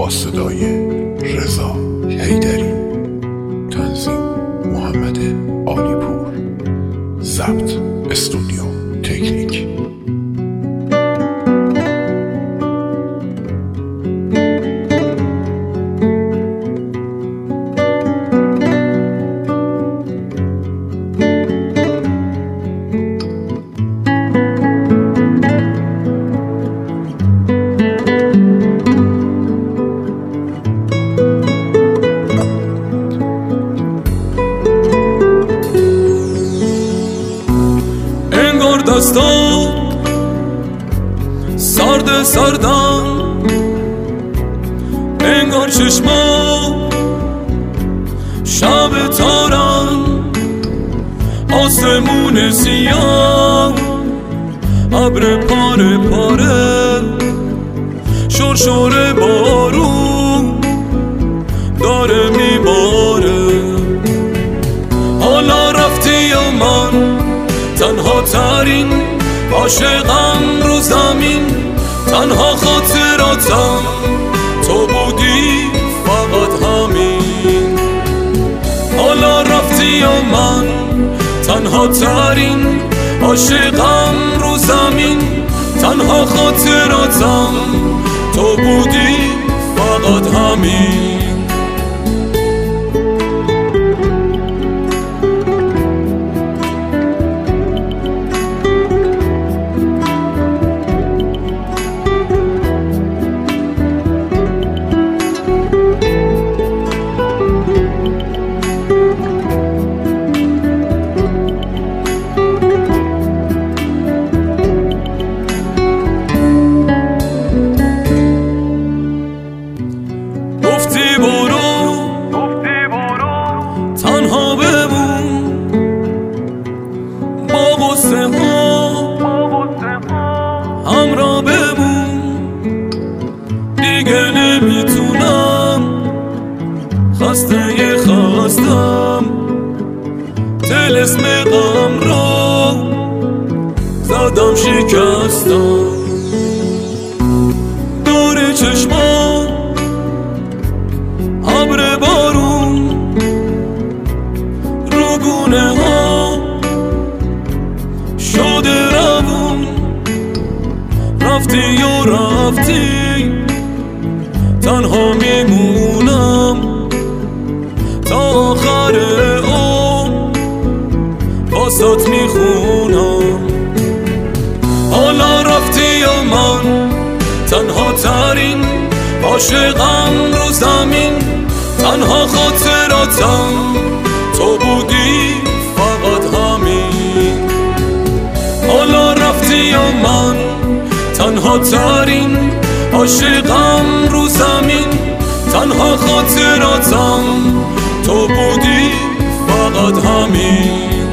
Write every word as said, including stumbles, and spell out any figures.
با صدای رضا حیدری، تنظیم محمد عالیپور، ضبط استودیو تکنیک. دستان سرد سردن، انگار چشما شب تارن، آسمون سیاه ابر پاره پاره، شرشور بارون داره میباره. حالا رفتی یا من تنها ترین عاشقم رو زمین، تنها خاطراتم تو بودی فقط همین. حالا رفتی یا من تنها ترین عاشقم رو زمین، تنها خاطراتم تو بودی فقط همین. تنها بمون با غصه ها، همراه بمون، دیگه نمیتونم، خسته خستم، طلسم غم را زدم شکستم. دور چشمام ابر بارون، گونه ها شده روون، رفتی و رفتی تنها میمونم تا آخر عمر واسات میخونم. حالا رفتی و من تنها ترین عاشقم رو زمین، تنها خاطراتم تو بودی فقط همین. حالا رفتی و من تنها ترین عاشقم رو زمین، تنها خاطراتم تو بودی فقط همین.